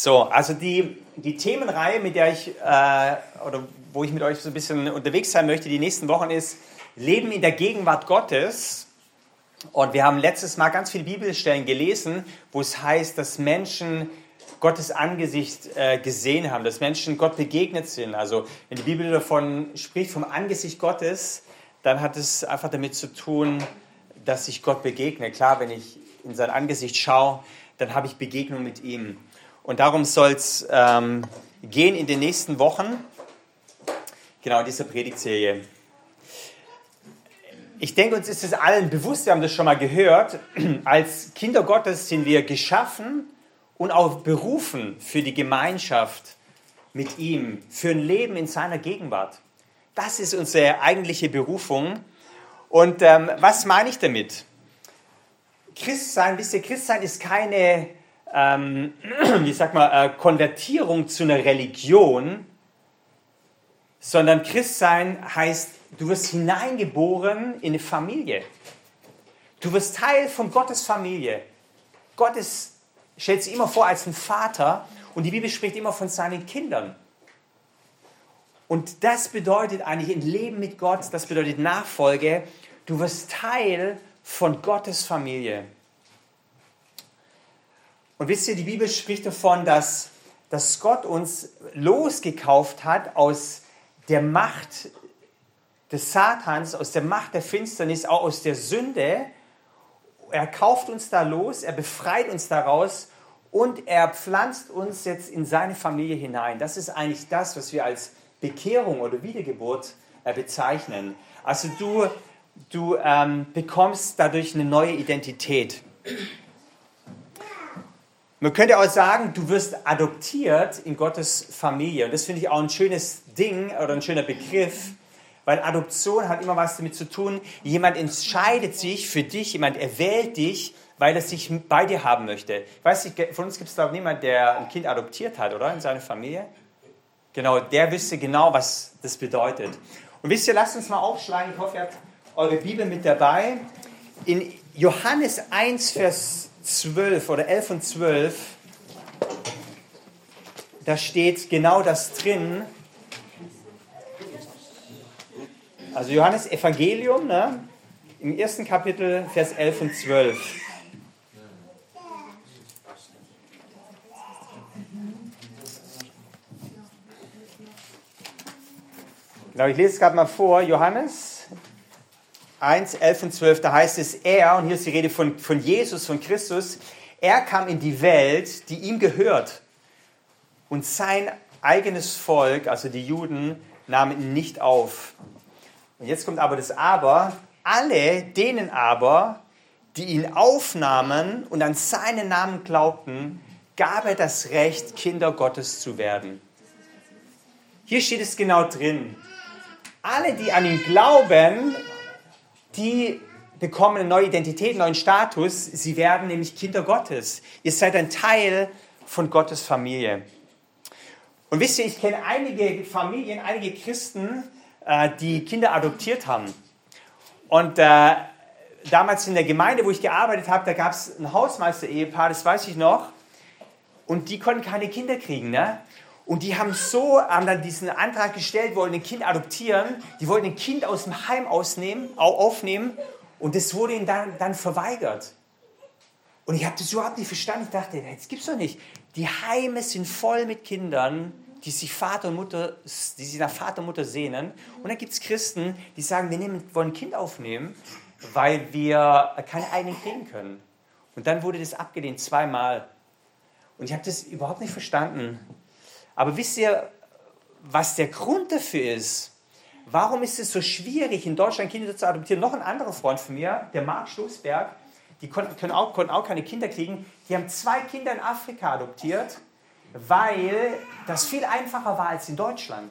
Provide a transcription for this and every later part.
So, also die Themenreihe, mit der ich, oder wo ich mit euch so ein bisschen unterwegs sein möchte, die nächsten Wochen ist Leben in der Gegenwart Gottes. Und wir haben letztes Mal ganz viele Bibelstellen gelesen, wo es heißt, dass Menschen Gottes Angesicht gesehen haben, dass Menschen Gott begegnet sind. Also wenn die Bibel davon spricht, vom Angesicht Gottes, dann hat es einfach damit zu tun, dass ich Gott begegne. Klar, wenn ich in sein Angesicht schaue, dann habe ich Begegnung mit ihm. Und darum soll es gehen in den nächsten Wochen, genau in dieser Predigtserie. Ich denke, uns ist es allen bewusst, wir haben das schon mal gehört, als Kinder Gottes sind wir geschaffen und auch berufen für die Gemeinschaft mit ihm, für ein Leben in seiner Gegenwart. Das ist unsere eigentliche Berufung. Und was meine ich damit? Christsein, wisst ihr, Christsein ist keine Konvertierung zu einer Religion, sondern Christsein heißt, du wirst hineingeboren in eine Familie. Du wirst Teil von Gottes Familie. Gott stellt sich immer vor als ein Vater und die Bibel spricht immer von seinen Kindern. Und das bedeutet eigentlich ein Leben mit Gott, das bedeutet Nachfolge. Du wirst Teil von Gottes Familie. Und wisst ihr, die Bibel spricht davon, dass Gott uns losgekauft hat aus der Macht des Satans, aus der Macht der Finsternis, auch aus der Sünde. Er kauft uns da los, er befreit uns daraus und er pflanzt uns jetzt in seine Familie hinein. Das ist eigentlich das, was wir als Bekehrung oder Wiedergeburt bezeichnen. Also du bekommst dadurch eine neue Identität. Man könnte auch sagen, du wirst adoptiert in Gottes Familie. Und das finde ich auch ein schönes Ding oder ein schöner Begriff, weil Adoption hat immer was damit zu tun, jemand entscheidet sich für dich, jemand erwählt dich, weil er sich bei dir haben möchte. Ich weiß nicht, von uns gibt es glaube ich niemanden, der ein Kind adoptiert hat, oder? In seiner Familie. Genau, der wüsste genau, was das bedeutet. Und wisst ihr, lasst uns mal aufschlagen, ich hoffe, ihr habt eure Bibel mit dabei. In Johannes 1, Vers 12 oder 11 und 12, da steht genau das drin. Also Johannes Evangelium, ne? Im ersten Kapitel, Vers 11 und 12. Genau, ich lese es gerade mal vor, Johannes 1, 11 und 12, da heißt es, und hier ist die Rede von Jesus, von Christus, er kam in die Welt, die ihm gehört. Und sein eigenes Volk, also die Juden, nahmen ihn nicht auf. Und jetzt kommt aber das Aber. Alle denen aber, die ihn aufnahmen und an seinen Namen glaubten, gab er das Recht, Kinder Gottes zu werden. Hier steht es genau drin. Alle, die an ihn glauben, die bekommen eine neue Identität, einen neuen Status. Sie werden nämlich Kinder Gottes. Ihr seid ein Teil von Gottes Familie. Und wisst ihr, ich kenne einige Familien, einige Christen, die Kinder adoptiert haben. Und damals in der Gemeinde, wo ich gearbeitet habe, da gab es ein Hausmeister-Ehepaar, das weiß ich noch. Und die konnten keine Kinder kriegen, ne? Und die haben dann diesen Antrag gestellt, wollten ein Kind adoptieren, die wollten ein Kind aus dem Heim aufnehmen und das wurde ihnen dann verweigert. Und ich habe das überhaupt nicht verstanden. Ich dachte, das gibt's doch nicht. Die Heime sind voll mit Kindern, die sich nach Vater und Mutter sehnen. Und dann gibt es Christen, die sagen, wir wollen ein Kind aufnehmen, weil wir keine eigenen kriegen können. Und dann wurde das abgelehnt, 2-mal. Und ich habe das überhaupt nicht verstanden. Aber wisst ihr, was der Grund dafür ist? Warum ist es so schwierig, in Deutschland Kinder zu adoptieren? Noch ein anderer Freund von mir, der Marc Stoßberg, die konnten auch keine Kinder kriegen. Die haben 2 Kinder in Afrika adoptiert, weil das viel einfacher war als in Deutschland.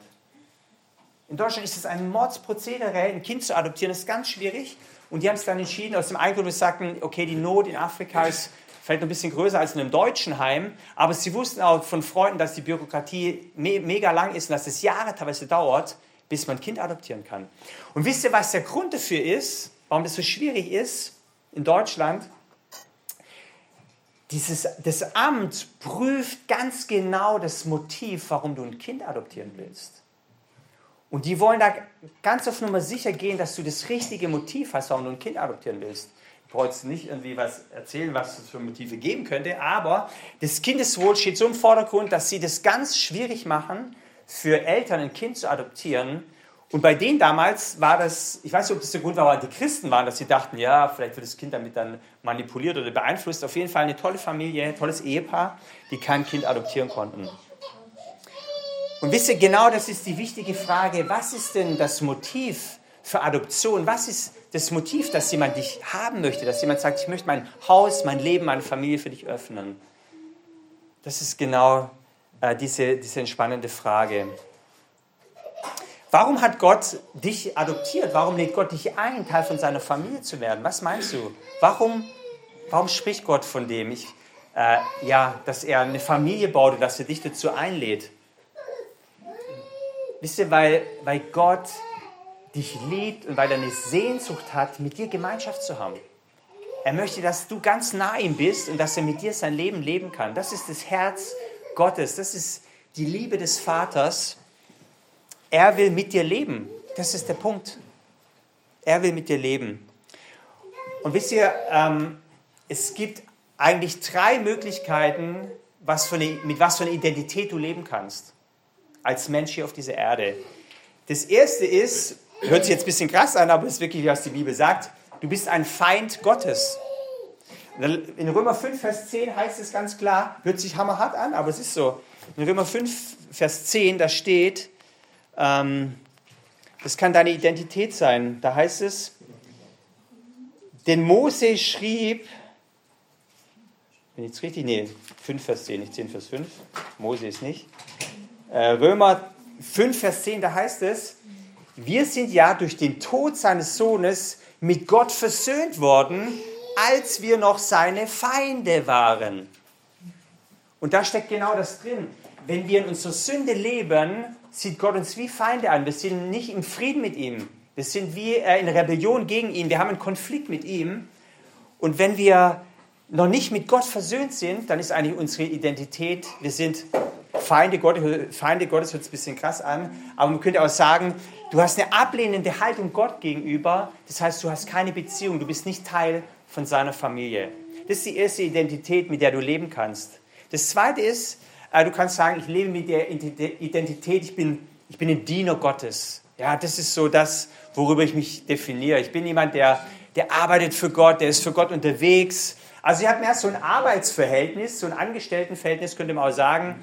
In Deutschland ist es ein Mordsprozedere, ein Kind zu adoptieren, das ist ganz schwierig. Und die haben es dann entschieden, aus dem Grund, dass sie sagten, okay, die Not in Afrika ist vielleicht noch ein bisschen größer als in einem deutschen Heim, aber sie wussten auch von Freunden, dass die Bürokratie mega lang ist und dass es Jahre teilweise dauert, bis man ein Kind adoptieren kann. Und wisst ihr, was der Grund dafür ist, warum das so schwierig ist in Deutschland? das Amt prüft ganz genau das Motiv, warum du ein Kind adoptieren willst. Und die wollen da ganz auf Nummer sicher gehen, dass du das richtige Motiv hast, warum du ein Kind adoptieren willst. Du brauchst nicht irgendwie was erzählen, was es für Motive geben könnte, aber das Kindeswohl steht so im Vordergrund, dass sie das ganz schwierig machen, für Eltern ein Kind zu adoptieren. Und bei denen damals war das, ich weiß nicht, ob das der Grund war, aber die Christen waren, dass sie dachten, ja, vielleicht wird das Kind damit dann manipuliert oder beeinflusst. Auf jeden Fall eine tolle Familie, ein tolles Ehepaar, die kein Kind adoptieren konnten. Und wisst ihr, genau das ist die wichtige Frage, was ist denn das Motiv für Adoption? Was ist das Motiv, dass jemand dich haben möchte, dass jemand sagt, ich möchte mein Haus, mein Leben, meine Familie für dich öffnen? Das ist genau diese entspannende Frage. Warum hat Gott dich adoptiert? Warum lädt Gott dich ein, Teil von seiner Familie zu werden? Was meinst du? Warum spricht Gott von dem? Dass er eine Familie baut und dass er dich dazu einlädt. Wisst ihr, weil Gott dich liebt und weil er eine Sehnsucht hat, mit dir Gemeinschaft zu haben. Er möchte, dass du ganz nah ihm bist und dass er mit dir sein Leben leben kann. Das ist das Herz Gottes. Das ist die Liebe des Vaters. Er will mit dir leben. Das ist der Punkt. Er will mit dir leben. Und wisst ihr, es gibt eigentlich 3 Möglichkeiten, mit was für einer Identität du leben kannst. Als Mensch hier auf dieser Erde. Das erste ist, hört sich jetzt ein bisschen krass an, aber es ist wirklich, was die Bibel sagt, du bist ein Feind Gottes. In Römer 5, Vers 10 heißt es ganz klar, hört sich hammerhart an, aber es ist so. In Römer 5, Vers 10, da steht, das kann deine Identität sein. Da heißt es, denn Mose schrieb, bin ich jetzt richtig? Nee, 5, Vers 10, nicht 10, Vers 5. Mose ist nicht. Römer 5, Vers 10, da heißt es, wir sind ja durch den Tod seines Sohnes mit Gott versöhnt worden, als wir noch seine Feinde waren. Und da steckt genau das drin. Wenn wir in unserer Sünde leben, sieht Gott uns wie Feinde an. Wir sind nicht im Frieden mit ihm. Wir sind wie in Rebellion gegen ihn. Wir haben einen Konflikt mit ihm. Und wenn wir noch nicht mit Gott versöhnt sind, dann ist eigentlich unsere Identität, wir sind Feinde Gottes, hört sich ein bisschen krass an, aber man könnte auch sagen, du hast eine ablehnende Haltung Gott gegenüber, das heißt, du hast keine Beziehung, du bist nicht Teil von seiner Familie. Das ist die erste Identität, mit der du leben kannst. Das zweite ist, du kannst sagen, ich lebe mit der Identität, ich bin ein Diener Gottes. Ja, das ist so das, worüber ich mich definiere. Ich bin jemand, der arbeitet für Gott, der ist für Gott unterwegs. Also ihr habt mehr so ein Arbeitsverhältnis, so ein Angestelltenverhältnis, könnte man auch sagen.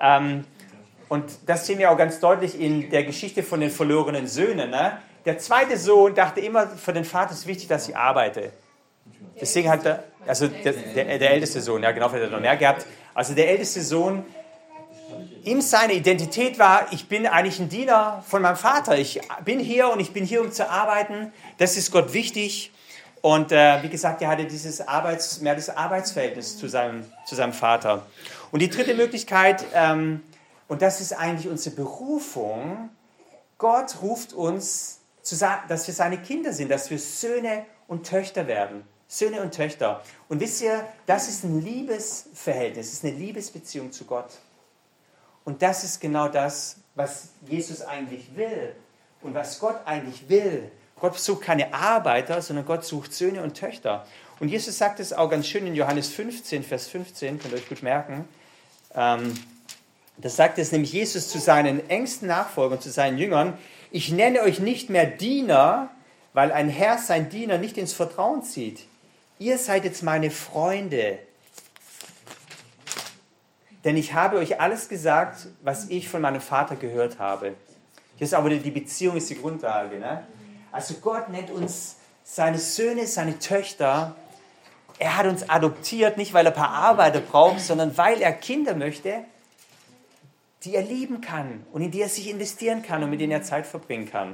Und das sehen wir auch ganz deutlich in der Geschichte von den verlorenen Söhnen. Ne? Der zweite Sohn dachte immer, für den Vater ist wichtig, dass ich arbeite. Deswegen hat er, also der älteste Sohn, ja genau, vielleicht hat er noch mehr gehabt. Also der älteste Sohn, ihm seine Identität war, ich bin eigentlich ein Diener von meinem Vater. Ich bin hier und ich bin hier, um zu arbeiten. Das ist Gott wichtig. Und wie gesagt, er hatte dieses Arbeitsverhältnis zu seinem Vater. Und die dritte Möglichkeit, und das ist eigentlich unsere Berufung, Gott ruft uns, dass wir seine Kinder sind, dass wir Söhne und Töchter werden. Söhne und Töchter. Und wisst ihr, das ist ein Liebesverhältnis, das ist eine Liebesbeziehung zu Gott. Und das ist genau das, was Jesus eigentlich will und was Gott eigentlich will. Gott sucht keine Arbeiter, sondern Gott sucht Söhne und Töchter. Und Jesus sagt es auch ganz schön in Johannes 15, Vers 15, könnt ihr euch gut merken. Das sagt es nämlich Jesus zu seinen engsten Nachfolgern, zu seinen Jüngern. Ich nenne euch nicht mehr Diener, weil ein Herr sein Diener nicht ins Vertrauen zieht. Ihr seid jetzt meine Freunde. Denn ich habe euch alles gesagt, was ich von meinem Vater gehört habe. Hier ist aber die Beziehung ist die Grundlage. Ne? Also Gott nennt uns seine Söhne, seine Töchter. Er hat uns adoptiert, nicht weil er ein paar Arbeiter braucht, sondern weil er Kinder möchte, die er lieben kann und in die er sich investieren kann und mit denen er Zeit verbringen kann.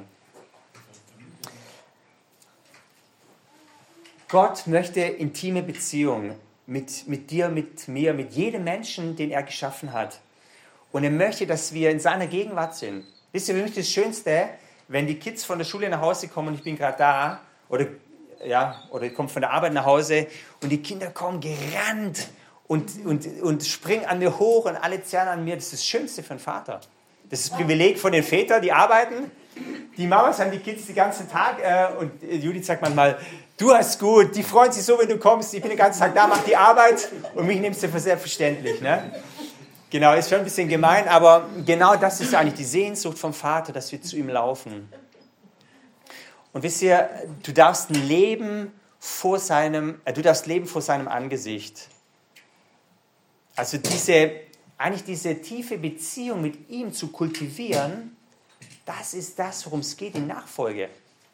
Gott möchte intime Beziehungen mit dir, mit mir, mit jedem Menschen, den er geschaffen hat. Und er möchte, dass wir in seiner Gegenwart sind. Wisst ihr, für mich das Schönste, wenn die Kids von der Schule nach Hause kommen und ich bin gerade da, oder ich komme von der Arbeit nach Hause und die Kinder kommen gerannt und springen an mir hoch und alle zerren an mir. Das ist das Schönste für einen Vater. Das ist das Privileg von den Vätern, die arbeiten. Die Mamas haben die Kids den ganzen Tag und Judith sagt manchmal, du hast gut, die freuen sich so, wenn du kommst, ich bin den ganzen Tag da, mach die Arbeit und mich nimmst du für selbstverständlich. Ne? Genau, ist schon ein bisschen gemein, aber genau das ist eigentlich die Sehnsucht vom Vater, dass wir zu ihm laufen. Und wisst ihr, du darfst leben vor seinem Angesicht. Also diese tiefe Beziehung mit ihm zu kultivieren, das ist das, worum es geht in Nachfolge.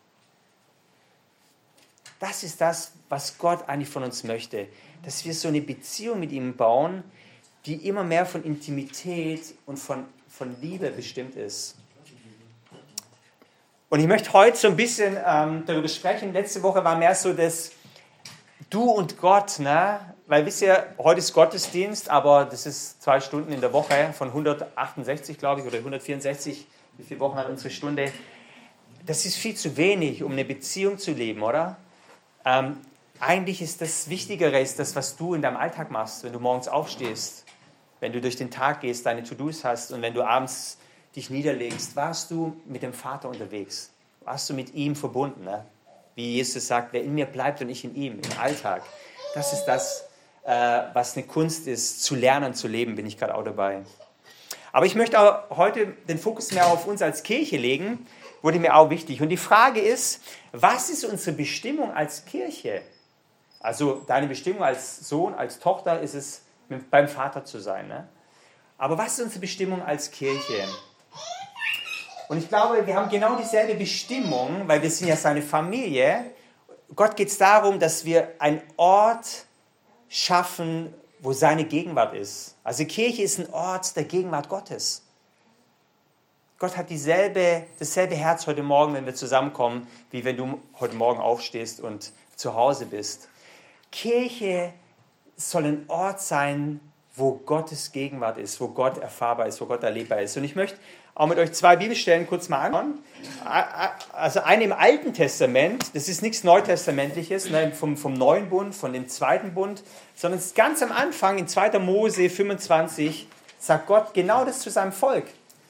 Das ist das, was Gott eigentlich von uns möchte. Dass wir so eine Beziehung mit ihm bauen, die immer mehr von Intimität und von Liebe bestimmt ist. Und ich möchte heute so ein bisschen darüber sprechen. Letzte Woche war mehr so das Du und Gott, ne? Weil wisst ihr, heute ist Gottesdienst, aber das ist 2 Stunden in der Woche von 168, glaube ich, oder 164. Wie viele Wochen hat unsere Stunde? Das ist viel zu wenig, um eine Beziehung zu leben, oder? Eigentlich ist das Wichtigere, ist das, was du in deinem Alltag machst, wenn du morgens aufstehst, wenn du durch den Tag gehst, deine To-Dos hast und wenn du abends dich niederlegst. Warst du mit dem Vater unterwegs? Warst du mit ihm verbunden? Ne? Wie Jesus sagt, wer in mir bleibt und ich in ihm, im Alltag. Das ist das, was eine Kunst ist, zu lernen, zu leben, bin ich gerade auch dabei. Aber ich möchte auch heute den Fokus mehr auf uns als Kirche legen, wurde mir auch wichtig. Und die Frage ist, was ist unsere Bestimmung als Kirche? Also deine Bestimmung als Sohn, als Tochter ist es, beim Vater zu sein. Ne? Aber was ist unsere Bestimmung als Kirche? Und ich glaube, wir haben genau dieselbe Bestimmung, weil wir sind ja seine Familie. Gott geht es darum, dass wir einen Ort schaffen, wo seine Gegenwart ist. Also Kirche ist ein Ort der Gegenwart Gottes. Gott hat dasselbe Herz heute Morgen, wenn wir zusammenkommen, wie wenn du heute Morgen aufstehst und zu Hause bist. Kirche soll ein Ort sein, wo Gottes Gegenwart ist, wo Gott erfahrbar ist, wo Gott erlebbar ist. Und ich möchte auch mit euch 2 Bibelstellen kurz mal anschauen. Also eine im Alten Testament, das ist nichts Neutestamentliches, ne, vom Neuen Bund, von dem Zweiten Bund, sondern es ist ganz am Anfang, in 2. Mose 25, sagt Gott genau das zu seinem Volk.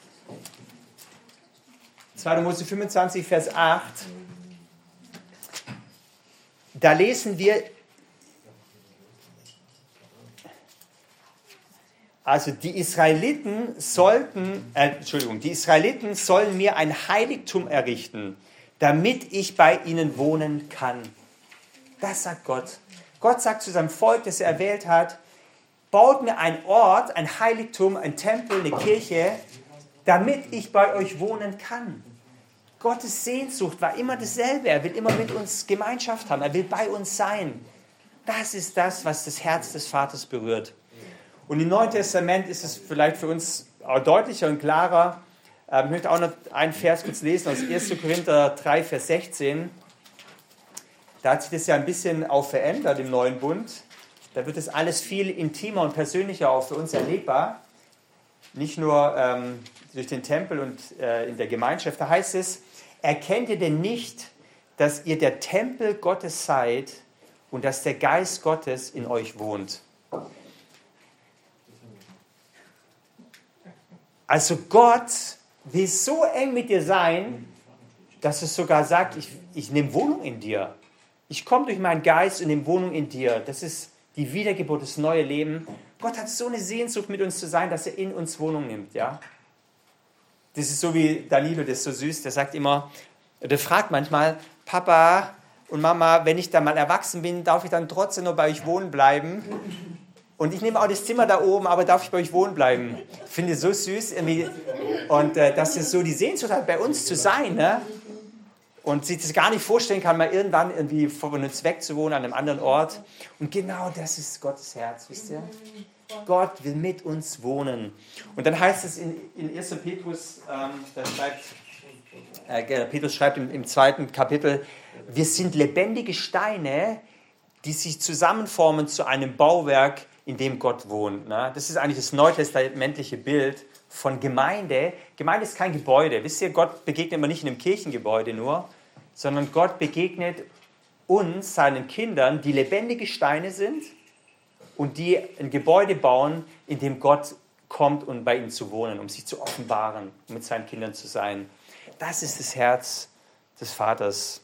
2. Mose 25, Vers 8. Da lesen wir, also die Israeliten sollen mir ein Heiligtum errichten, damit ich bei ihnen wohnen kann. Das sagt Gott. Gott sagt zu seinem Volk, das er erwählt hat, baut mir einen Ort, ein Heiligtum, ein Tempel, eine Kirche, damit ich bei euch wohnen kann. Gottes Sehnsucht war immer dasselbe. Er will immer mit uns Gemeinschaft haben. Er will bei uns sein. Das ist das, was das Herz des Vaters berührt. Und im Neuen Testament ist es vielleicht für uns auch deutlicher und klarer. Ich möchte auch noch einen Vers kurz lesen aus 1. Korinther 3, Vers 16. Da hat sich das ja ein bisschen auch verändert im Neuen Bund. Da wird das alles viel intimer und persönlicher auch für uns erlebbar. Nicht nur durch den Tempel und in der Gemeinschaft. Da heißt es, erkennt ihr denn nicht, dass ihr der Tempel Gottes seid und dass der Geist Gottes in euch wohnt? Also Gott will so eng mit dir sein, dass es sogar sagt, ich nehme Wohnung in dir. Ich komme durch meinen Geist und nehme Wohnung in dir. Das ist die Wiedergeburt, das neue Leben. Gott hat so eine Sehnsucht, mit uns zu sein, dass er in uns Wohnung nimmt. Ja? Das ist so wie Danilo, das ist so süß, der sagt immer, der fragt manchmal, Papa und Mama, wenn ich dann mal erwachsen bin, darf ich dann trotzdem noch bei euch wohnen bleiben? Und ich nehme auch das Zimmer da oben, aber darf ich bei euch wohnen bleiben? Ich finde es so süß. Und dass es so die Sehnsucht hat, bei uns zu sein. Ne? Und sich das gar nicht vorstellen kann, mal irgendwann irgendwie von uns wegzuwohnen an einem anderen Ort. Und genau das ist Gottes Herz, wisst ihr? Gott will mit uns wohnen. Und dann heißt es in 1. Petrus, Petrus schreibt im 2. Kapitel, wir sind lebendige Steine, die sich zusammenformen zu einem Bauwerk, in dem Gott wohnt. Ne? Das ist eigentlich das neutestamentliche Bild von Gemeinde. Gemeinde ist kein Gebäude. Wisst ihr, Gott begegnet immer nicht in einem Kirchengebäude nur, sondern Gott begegnet uns, seinen Kindern, die lebendige Steine sind und die ein Gebäude bauen, in dem Gott kommt, um bei ihnen zu wohnen, um sich zu offenbaren, um mit seinen Kindern zu sein. Das ist das Herz des Vaters.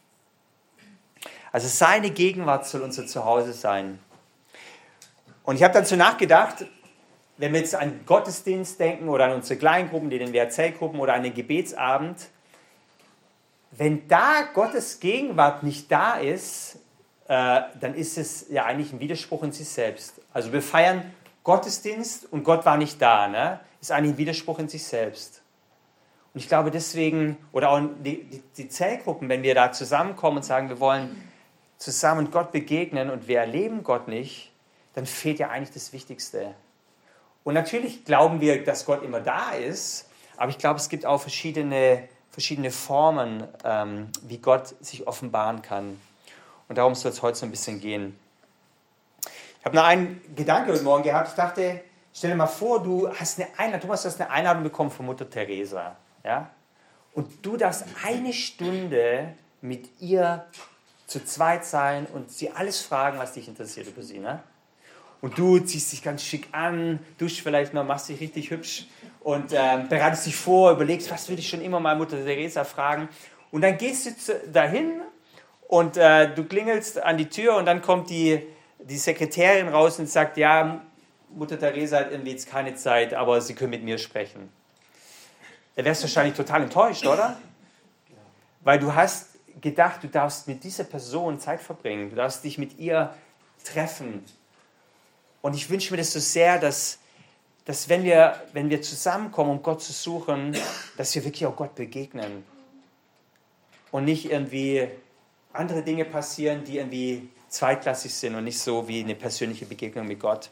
Also seine Gegenwart soll unser Zuhause sein. Und ich habe dazu nachgedacht, wenn wir jetzt an Gottesdienst denken oder an unsere Kleingruppen, die WRC-Gruppen oder an den Gebetsabend, wenn da Gottes Gegenwart nicht da ist, dann ist es ja eigentlich ein Widerspruch in sich selbst. Also wir feiern Gottesdienst und Gott war nicht da, ne? Ist eigentlich ein Widerspruch in sich selbst. Und ich glaube deswegen, oder auch die Zellgruppen, wenn wir da zusammenkommen und sagen, wir wollen zusammen Gott begegnen und wir erleben Gott nicht, dann fehlt ja eigentlich das Wichtigste. Und natürlich glauben wir, dass Gott immer da ist, aber ich glaube, es gibt auch verschiedene Formen, wie Gott sich offenbaren kann. Und darum soll es heute so ein bisschen gehen. Ich habe noch einen Gedanke heute Morgen gehabt. Ich dachte, stell dir mal vor, du hast eine Einladung bekommen von Mutter Teresa. Ja? Und du darfst eine Stunde mit ihr zu zweit sein und sie alles fragen, was dich interessiert über sie. Ne? Und du ziehst dich ganz schick an, duschst vielleicht noch, machst dich richtig hübsch und bereitest dich vor, überlegst, was will ich schon immer mal Mutter Teresa fragen. Und dann gehst du dahin und du klingelst an die Tür und dann kommt die Sekretärin raus und sagt, ja, Mutter Teresa hat irgendwie jetzt keine Zeit, aber Sie können mit mir sprechen. Da wärst du wahrscheinlich total enttäuscht, oder? Weil du hast gedacht, du darfst mit dieser Person Zeit verbringen, du darfst dich mit ihr treffen. Und ich wünsche mir das so sehr, dass wenn wir zusammenkommen, um Gott zu suchen, dass wir wirklich auch Gott begegnen. Und nicht irgendwie andere Dinge passieren, die irgendwie zweitklassig sind und nicht so wie eine persönliche Begegnung mit Gott.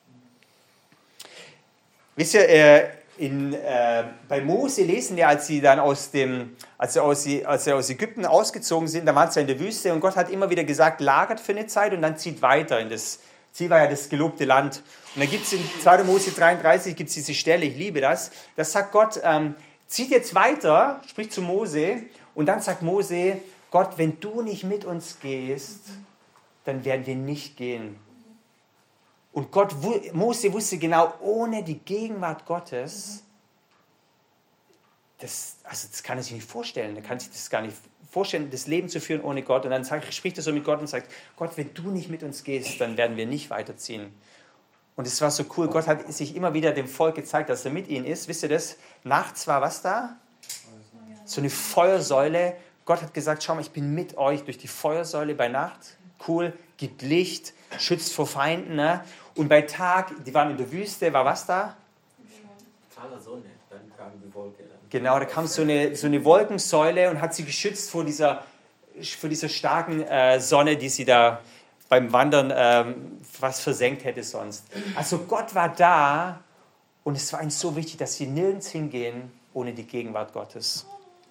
Wisst ihr, bei Mose lesen wir, als sie aus Ägypten ausgezogen sind, da waren sie in der Wüste und Gott hat immer wieder gesagt, lagert für eine Zeit und dann zieht weiter in das Ziel war ja das gelobte Land. Und dann gibt es in 2. Mose 33 gibt's diese Stelle, ich liebe das, da sagt Gott, zieht jetzt weiter, spricht zu Mose und dann sagt Mose, Gott, wenn du nicht mit uns gehst, dann werden wir nicht gehen. Und Mose wusste genau, ohne die Gegenwart Gottes, das kann er sich nicht vorstellen, er kann sich das gar nicht vorstellen, das Leben zu führen ohne Gott. Und dann spricht er so mit Gott und sagt, Gott, wenn du nicht mit uns gehst, dann werden wir nicht weiterziehen. Und es war so cool, Gott hat sich immer wieder dem Volk gezeigt, dass er mit ihnen ist. Wisst ihr das? Nachts war was da? So eine Feuersäule. Gott hat gesagt, schau mal, ich bin mit euch durch die Feuersäule bei Nacht. Cool, gibt Licht, schützt vor Feinden. Ne? Und bei Tag, die waren in der Wüste, war was da? Klare Sonne, dann kam die Wolke. Genau, da kam so eine Wolkensäule und hat sie geschützt vor dieser starken Sonne, die sie da beim Wandern fast versenkt hätte sonst. Also Gott war da und es war ihnen so wichtig, dass sie nirgends hingehen ohne die Gegenwart Gottes.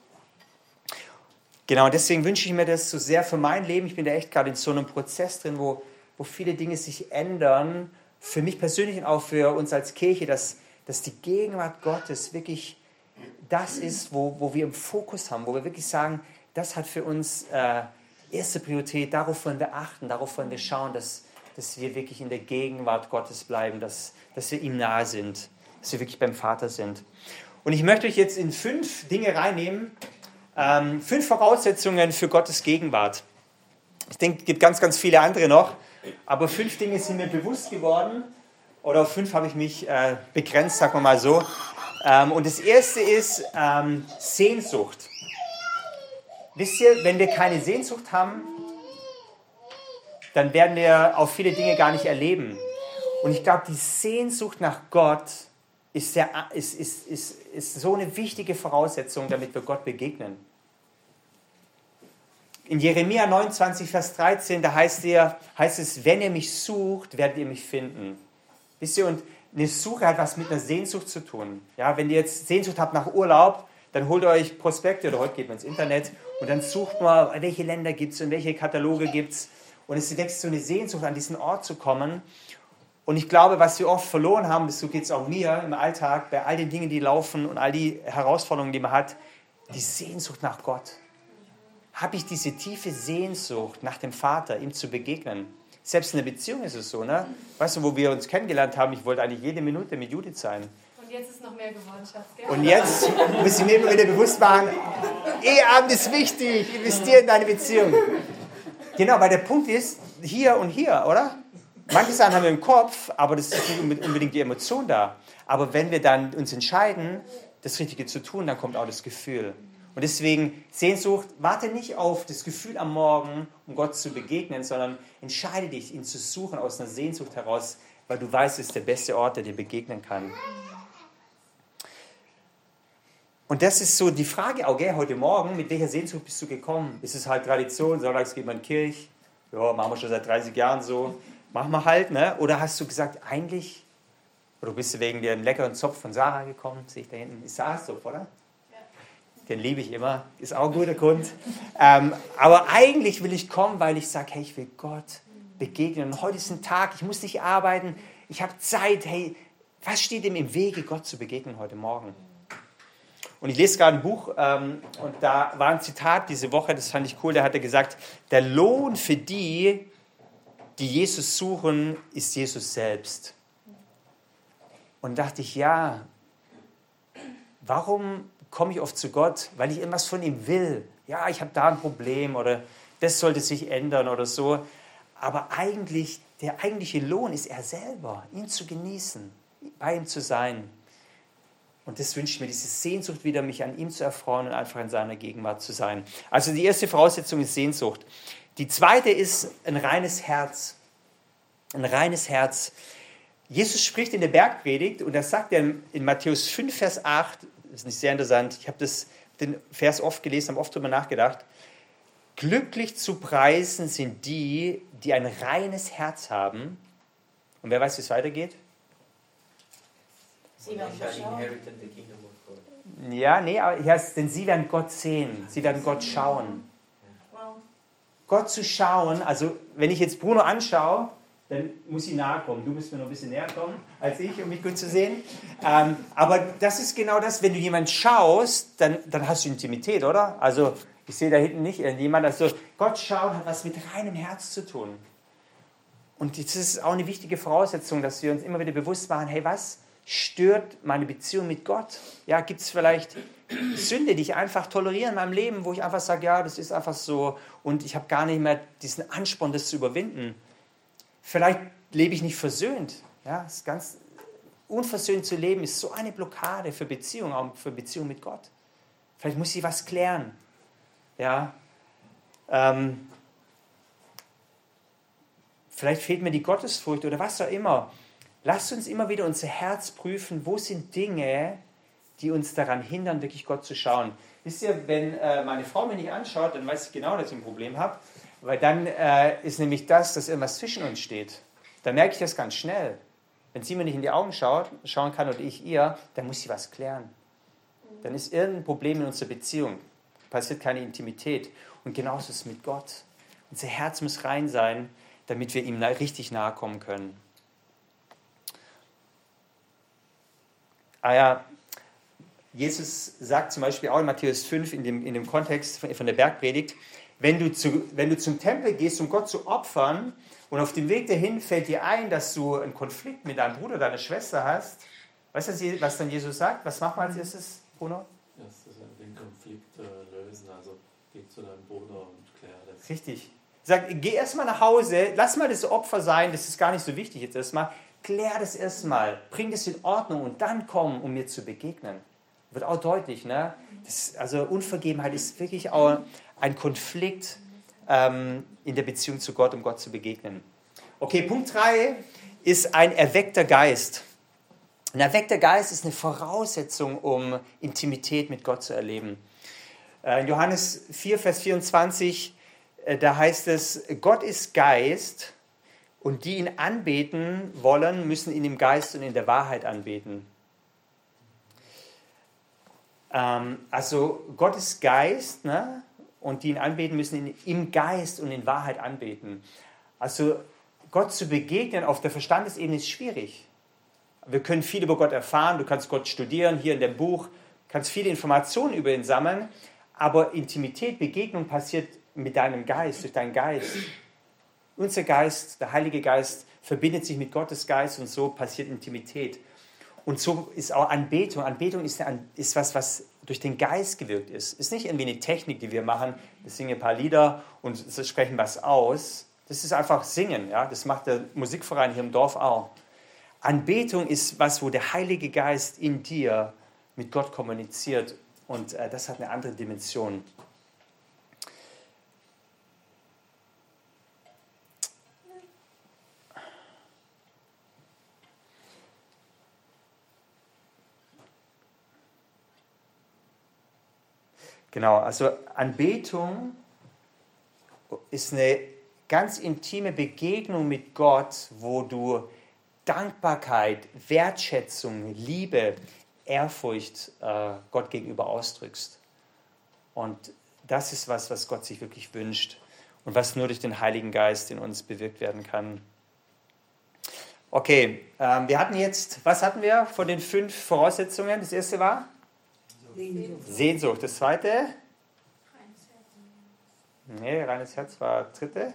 Genau, und deswegen wünsche ich mir das so sehr für mein Leben. Ich bin da echt gerade in so einem Prozess drin, wo viele Dinge sich ändern. Für mich persönlich und auch für uns als Kirche, dass die Gegenwart Gottes wirklich das ist, wo wir im Fokus haben, wo wir wirklich sagen, das hat für uns erste Priorität, darauf wollen wir achten, darauf wollen wir schauen, dass wir wirklich in der Gegenwart Gottes bleiben, dass wir ihm nahe sind, dass wir wirklich beim Vater sind. Und ich möchte euch jetzt in 5 Dinge reinnehmen, 5 Voraussetzungen für Gottes Gegenwart. Ich denke, es gibt ganz, ganz viele andere noch, aber 5 Dinge sind mir bewusst geworden, oder auf 5 habe ich mich begrenzt, sagen wir mal so. Und das erste ist Sehnsucht. Wisst ihr, wenn wir keine Sehnsucht haben, dann werden wir auch viele Dinge gar nicht erleben. Und ich glaube, die Sehnsucht nach Gott ist so eine wichtige Voraussetzung, damit wir Gott begegnen. In Jeremia 29, Vers 13, da heißt es, wenn ihr mich sucht, werdet ihr mich finden. Wisst ihr, und eine Suche hat was mit einer Sehnsucht zu tun. Ja, wenn ihr jetzt Sehnsucht habt nach Urlaub, dann holt euch Prospekte oder heute geht man ins Internet und dann sucht mal, welche Länder gibt es und welche Kataloge gibt es. Und es wächst so eine Sehnsucht, an diesen Ort zu kommen. Und ich glaube, was wir oft verloren haben, so geht es auch mir im Alltag, bei all den Dingen, die laufen und all die Herausforderungen, die man hat, die Sehnsucht nach Gott. Habe ich diese tiefe Sehnsucht nach dem Vater, ihm zu begegnen? Selbst in der Beziehung ist es so, ne? Weißt du, wo wir uns kennengelernt haben, ich wollte eigentlich jede Minute mit Judith sein. Und jetzt ist noch mehr geworden, Schatz, gell? Und jetzt muss ich mir immer wieder bewusst machen, Eheabend ist wichtig, investiere in deine Beziehung. Genau, weil der Punkt ist, hier und hier, oder? Manche Sachen haben wir im Kopf, aber das ist nicht unbedingt die Emotion da. Aber wenn wir dann uns entscheiden, das Richtige zu tun, dann kommt auch das Gefühl. Und deswegen Sehnsucht, warte nicht auf das Gefühl am Morgen, um Gott zu begegnen, sondern entscheide dich, ihn zu suchen aus einer Sehnsucht heraus, weil du weißt, es ist der beste Ort, der dir begegnen kann. Und das ist so die Frage auch, gell, heute Morgen, mit welcher Sehnsucht bist du gekommen? Ist es halt Tradition, sonntags geht man in die Kirche, ja, machen wir schon seit 30 Jahren so, machen wir halt, ne? Oder hast du gesagt, eigentlich, oder bist du wegen dem leckeren Zopf von Sarah gekommen, sehe ich da hinten, ist Sarah-Zopf, oder? Den liebe ich immer, ist auch ein guter Grund. Aber eigentlich will ich kommen, weil ich sage, hey, ich will Gott begegnen. Und heute ist ein Tag, ich muss nicht arbeiten, ich habe Zeit. Hey, was steht ihm im Wege, Gott zu begegnen heute Morgen? Und ich lese gerade ein Buch und da war ein Zitat diese Woche, das fand ich cool, da hat er gesagt, der Lohn für die, die Jesus suchen, ist Jesus selbst. Und dachte ich, ja, warum komme ich oft zu Gott? Weil ich irgendwas von ihm will. Ja, ich habe da ein Problem oder das sollte sich ändern oder so. Aber eigentlich, der eigentliche Lohn ist er selber, ihn zu genießen, bei ihm zu sein. Und das wünsche ich mir, diese Sehnsucht wieder, mich an ihm zu erfreuen und einfach in seiner Gegenwart zu sein. Also die erste Voraussetzung ist Sehnsucht. Die zweite ist ein reines Herz. Ein reines Herz. Jesus spricht in der Bergpredigt und das sagt er in Matthäus 5, Vers 8, das ist nicht sehr interessant, ich habe den Vers oft gelesen, habe oft darüber nachgedacht. Glücklich zu preisen sind die, die ein reines Herz haben. Und wer weiß, wie es weitergeht? Sie werden schauen. Ja, nee, aber hier heißt es, denn sie werden Gott sehen, sie werden Gott schauen. Wow. Gott zu schauen, also wenn ich jetzt Bruno anschaue, dann muss ich nahe kommen. Du musst mir noch ein bisschen näher kommen als ich, um mich gut zu sehen. Aber das ist genau das, wenn du jemanden schaust, dann hast du Intimität, oder? Also ich sehe da hinten nicht irgendjemand. Also Gott schauen hat was mit reinem Herz zu tun. Und das ist auch eine wichtige Voraussetzung, dass wir uns immer wieder bewusst machen, hey, was stört meine Beziehung mit Gott? Ja, gibt es vielleicht Sünde, die ich einfach toleriere in meinem Leben, wo ich einfach sage, ja, das ist einfach so und ich habe gar nicht mehr diesen Ansporn, das zu überwinden. Vielleicht lebe ich nicht versöhnt. Ja, es ist ganz unversöhnt zu leben, ist so eine Blockade für Beziehung, auch für Beziehung mit Gott. Vielleicht muss ich was klären. Ja, vielleicht fehlt mir die Gottesfurcht oder was auch immer. Lasst uns immer wieder unser Herz prüfen, wo sind Dinge, die uns daran hindern, wirklich Gott zu schauen. Wisst ihr, wenn meine Frau mich nicht anschaut, dann weiß ich genau, dass ich ein Problem habe. Weil dann ist nämlich das, dass irgendwas zwischen uns steht. Dann merke ich das ganz schnell. Wenn sie mir nicht in die Augen schauen kann oder ich ihr, dann muss sie was klären. Dann ist irgendein Problem in unserer Beziehung. Passiert keine Intimität. Und genauso ist es mit Gott. Unser Herz muss rein sein, damit wir ihm richtig nahe kommen können. Ja, Jesus sagt zum Beispiel auch in Matthäus 5 in dem Kontext von der Bergpredigt, wenn du zum Tempel gehst, um Gott zu opfern und auf dem Weg dahin fällt dir ein, dass du einen Konflikt mit deinem Bruder oder deiner Schwester hast, weißt du, was dann Jesus sagt? Was macht man als erstes, Bruno? Ja, den Konflikt lösen, also geh zu deinem Bruder und klär das. Richtig. Sag, geh erstmal nach Hause, lass mal das Opfer sein, das ist gar nicht so wichtig jetzt erstmal. Klär das erstmal, bring das in Ordnung und dann komm, um mir zu begegnen. Wird auch deutlich, ne? Also Unvergebenheit ist wirklich auch ein Konflikt in der Beziehung zu Gott, um Gott zu begegnen. Okay, Punkt 3 ist ein erweckter Geist. Ein erweckter Geist ist eine Voraussetzung, um Intimität mit Gott zu erleben. In Johannes 4, Vers 24, da heißt es, Gott ist Geist und die ihn anbeten wollen, müssen ihn im Geist und in der Wahrheit anbeten. Also Gott ist Geist, ne? Und die ihn anbeten, müssen ihn im Geist und in Wahrheit anbeten. Also Gott zu begegnen auf der Verstandesebene ist schwierig. Wir können viel über Gott erfahren, du kannst Gott studieren, hier in dem Buch, kannst viele Informationen über ihn sammeln, aber Intimität, Begegnung passiert mit deinem Geist, durch deinen Geist. Unser Geist, der Heilige Geist, verbindet sich mit Gottes Geist und so passiert Intimität. Und so ist auch Anbetung. Anbetung ist was durch den Geist gewirkt ist. Ist nicht irgendwie eine Technik, die wir machen. Wir singen ein paar Lieder und sprechen was aus. Das ist einfach Singen. Ja? Das macht der Musikverein hier im Dorf auch. Anbetung ist was, wo der Heilige Geist in dir mit Gott kommuniziert. Und das hat eine andere Dimension. Genau, also Anbetung ist eine ganz intime Begegnung mit Gott, wo du Dankbarkeit, Wertschätzung, Liebe, Ehrfurcht Gott gegenüber ausdrückst. Und das ist was Gott sich wirklich wünscht und was nur durch den Heiligen Geist in uns bewirkt werden kann. Okay, wir hatten jetzt, was hatten wir von den 5 Voraussetzungen? Das erste war? Sehnsucht. Das zweite? Nee, reines Herz war das dritte.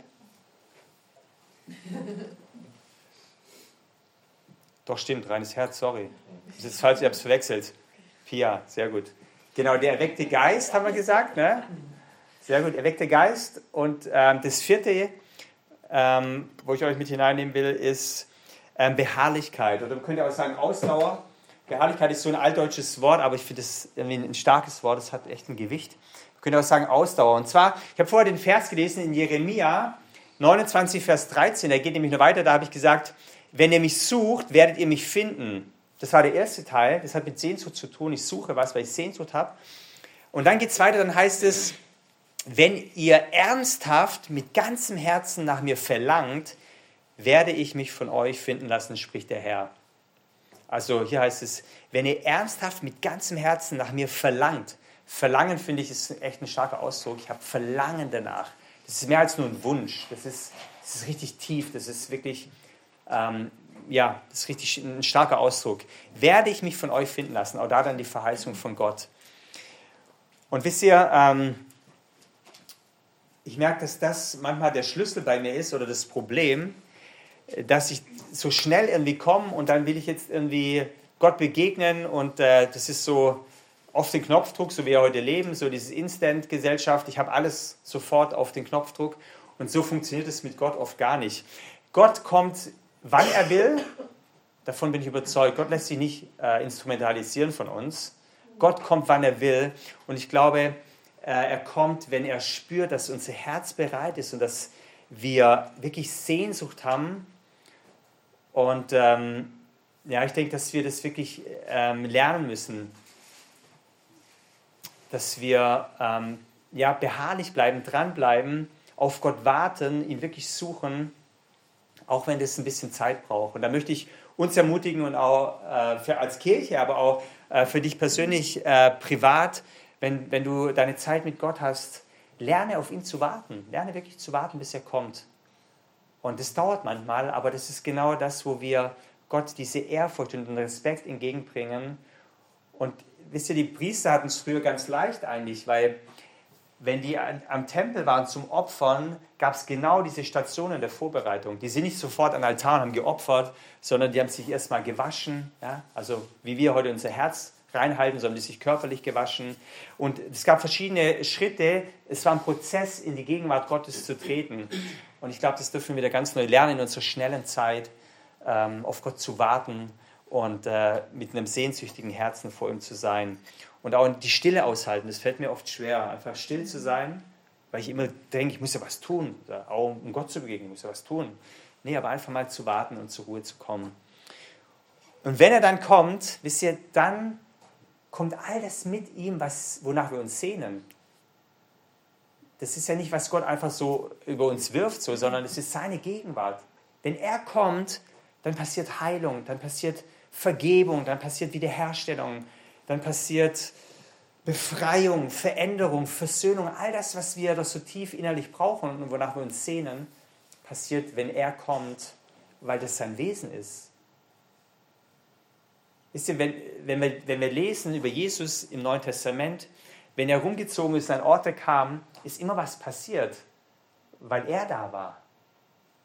Doch, stimmt, reines Herz, sorry. Das ist falsch, ich habe es verwechselt. Pia, sehr gut. Genau, der erweckte Geist, haben wir gesagt. Ne? Sehr gut, erweckter Geist. Und das vierte, wo ich euch mit hineinnehmen will, ist Beharrlichkeit. Oder man könnte auch sagen Ausdauer. Beharrlichkeit ist so ein altdeutsches Wort, aber ich finde das irgendwie ein starkes Wort, das hat echt ein Gewicht. Man könnte auch sagen Ausdauer. Und zwar, ich habe vorher den Vers gelesen in Jeremia 29, Vers 13, der geht nämlich noch weiter, da habe ich gesagt, wenn ihr mich sucht, werdet ihr mich finden. Das war der erste Teil, das hat mit Sehnsucht zu tun, ich suche was, weil ich Sehnsucht habe. Und dann geht es weiter, dann heißt es, wenn ihr ernsthaft mit ganzem Herzen nach mir verlangt, werde ich mich von euch finden lassen, spricht der Herr. Also hier heißt es, wenn ihr ernsthaft mit ganzem Herzen nach mir verlangt. Verlangen, finde ich, ist echt ein starker Ausdruck. Ich habe Verlangen danach. Das ist mehr als nur ein Wunsch. Das ist richtig tief. Das ist wirklich, das ist richtig ein starker Ausdruck. Werde ich mich von euch finden lassen. Auch da dann die Verheißung von Gott. Und wisst ihr, ich merke, dass das manchmal der Schlüssel bei mir ist oder das Problem, dass ich so schnell irgendwie komme und dann will ich jetzt irgendwie Gott begegnen und das ist so auf den Knopfdruck, so wie wir heute leben, so diese Instant-Gesellschaft, ich habe alles sofort auf den Knopfdruck und so funktioniert es mit Gott oft gar nicht. Gott kommt, wann er will, davon bin ich überzeugt, Gott lässt sich nicht instrumentalisieren von uns, Gott kommt, wann er will und ich glaube, er kommt, wenn er spürt, dass unser Herz bereit ist und dass wir wirklich Sehnsucht haben. Und ich denke, dass wir das wirklich lernen müssen, dass wir beharrlich bleiben, dranbleiben, auf Gott warten, ihn wirklich suchen, auch wenn das ein bisschen Zeit braucht. Und da möchte ich uns ermutigen und auch als Kirche, aber auch für dich persönlich privat, wenn du deine Zeit mit Gott hast, lerne auf ihn zu warten. Lerne wirklich zu warten, bis er kommt. Und das dauert manchmal, aber das ist genau das, wo wir Gott diese Ehrfurcht und den Respekt entgegenbringen. Und wisst ihr, die Priester hatten es früher ganz leicht eigentlich, weil wenn die am Tempel waren zum Opfern, gab es genau diese Stationen der Vorbereitung. Die sind nicht sofort an den Altar und haben geopfert, sondern die haben sich erstmal gewaschen. Ja? Also wie wir heute unser Herz reinhalten, sondern die sich körperlich gewaschen. Und es gab verschiedene Schritte. Es war ein Prozess, in die Gegenwart Gottes zu treten. Und ich glaube, das dürfen wir wieder ganz neu lernen in unserer schnellen Zeit, auf Gott zu warten und mit einem sehnsüchtigen Herzen vor ihm zu sein. Und auch die Stille aushalten, das fällt mir oft schwer, einfach still zu sein, weil ich immer denke, ich muss ja was tun, auch um Gott zu begegnen, ich muss ja was tun. Nee, aber einfach mal zu warten und zur Ruhe zu kommen. Und wenn er dann kommt, wisst ihr, dann kommt all das mit ihm, wonach wir uns sehnen. Das ist ja nicht, was Gott einfach so über uns wirft, sondern es ist seine Gegenwart. Wenn er kommt, dann passiert Heilung, dann passiert Vergebung, dann passiert Wiederherstellung, dann passiert Befreiung, Veränderung, Versöhnung. All das, was wir doch so tief innerlich brauchen und wonach wir uns sehnen, passiert, wenn er kommt, weil das sein Wesen ist. Wisst ihr, wenn wir lesen über Jesus im Neuen Testament, wenn er rumgezogen ist, an Orte kam, ist immer was passiert, weil er da war.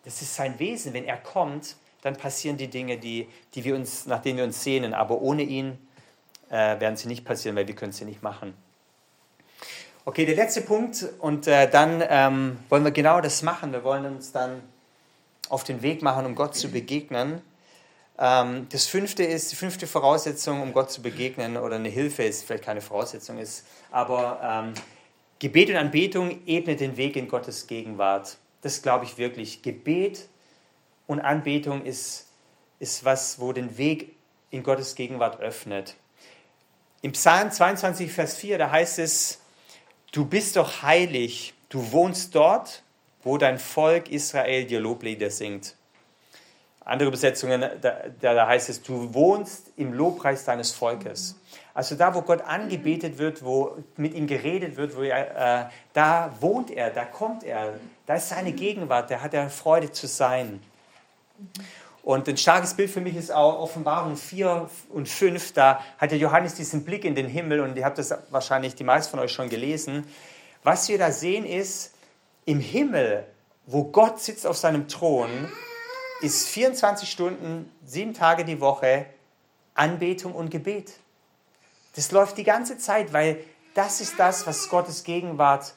Das ist sein Wesen. Wenn er kommt, dann passieren die Dinge, nach denen wir uns sehnen. Aber ohne ihn werden sie nicht passieren, weil wir können sie nicht machen. Okay, der letzte Punkt. Und dann wollen wir genau das machen. Wir wollen uns dann auf den Weg machen, um Gott zu begegnen. Die fünfte Voraussetzung, um Gott zu begegnen, oder eine Hilfe ist, vielleicht keine Voraussetzung ist, aber Gebet und Anbetung ebnet den Weg in Gottes Gegenwart. Das glaube ich wirklich. Gebet und Anbetung ist was, wo den Weg in Gottes Gegenwart öffnet. Im Psalm 22, Vers 4, da heißt es, du bist doch heilig, du wohnst dort, wo dein Volk Israel dir Loblieder singt. Andere Übersetzungen, da heißt es, du wohnst im Lobpreis deines Volkes. Also da, wo Gott angebetet wird, wo mit ihm geredet wird, da wohnt er, da kommt er, da ist seine Gegenwart, da hat er Freude zu sein. Und ein starkes Bild für mich ist auch Offenbarung 4 und 5, da hat der Johannes diesen Blick in den Himmel und ihr habt das wahrscheinlich die meisten von euch schon gelesen. Was wir da sehen ist, im Himmel, wo Gott sitzt auf seinem Thron, ist 24 Stunden, 7 Tage die Woche Anbetung und Gebet. Das läuft die ganze Zeit, weil das ist das, was Gottes Gegenwart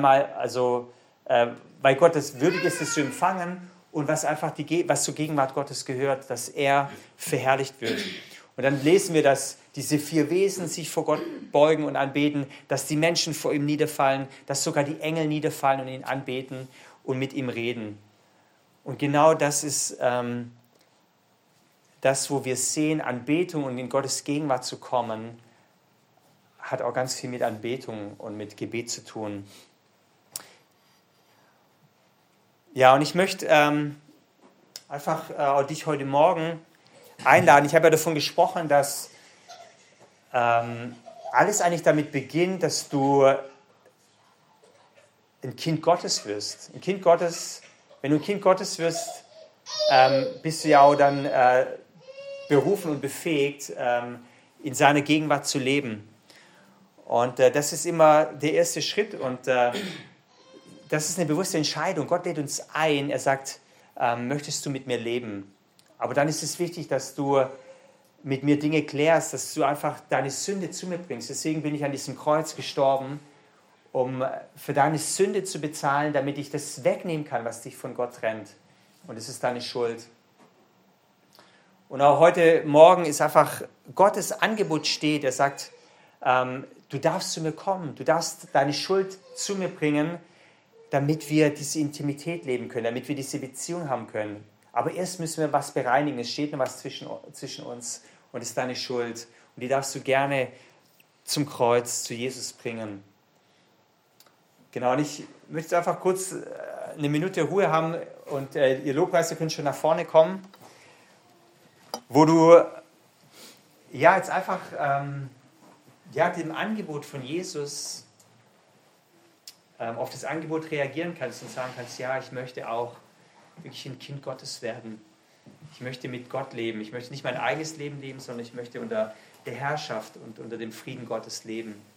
weil Gott es würdig ist, es zu empfangen und was zur Gegenwart Gottes gehört, dass er verherrlicht wird. Und dann lesen wir, dass diese 4 Wesen sich vor Gott beugen und anbeten, dass die Menschen vor ihm niederfallen, dass sogar die Engel niederfallen und ihn anbeten und mit ihm reden. Und genau das ist das, wo wir sehen, Anbetung und in Gottes Gegenwart zu kommen, hat auch ganz viel mit Anbetung und mit Gebet zu tun. Ja, und ich möchte einfach dich heute Morgen einladen. Ich habe ja davon gesprochen, dass alles eigentlich damit beginnt, dass du ein Kind Gottes wirst. Ein Kind Gottes, wenn du ein Kind Gottes wirst, bist du ja auch dann berufen und befähigt, in seiner Gegenwart zu leben. Und das ist immer der erste Schritt und das ist eine bewusste Entscheidung. Gott lädt uns ein, er sagt, möchtest du mit mir leben? Aber dann ist es wichtig, dass du mit mir Dinge klärst, dass du einfach deine Sünde zu mir bringst. Deswegen bin ich an diesem Kreuz gestorben, um für deine Sünde zu bezahlen, damit ich das wegnehmen kann, was dich von Gott trennt. Und es ist deine Schuld. Und auch heute Morgen ist einfach Gottes Angebot steht. Er sagt, du darfst zu mir kommen, du darfst deine Schuld zu mir bringen, damit wir diese Intimität leben können, damit wir diese Beziehung haben können. Aber erst müssen wir was bereinigen. Es steht noch was zwischen uns und es ist deine Schuld. Und die darfst du gerne zum Kreuz, zu Jesus bringen. Genau, und ich möchte einfach kurz eine Minute Ruhe haben und ihr Lobpreiser könnt schon nach vorne kommen, wo du jetzt einfach dem Angebot von Jesus auf das Angebot reagieren kannst und sagen kannst, ja, ich möchte auch wirklich ein Kind Gottes werden. Ich möchte mit Gott leben. Ich möchte nicht mein eigenes Leben leben, sondern ich möchte unter der Herrschaft und unter dem Frieden Gottes leben.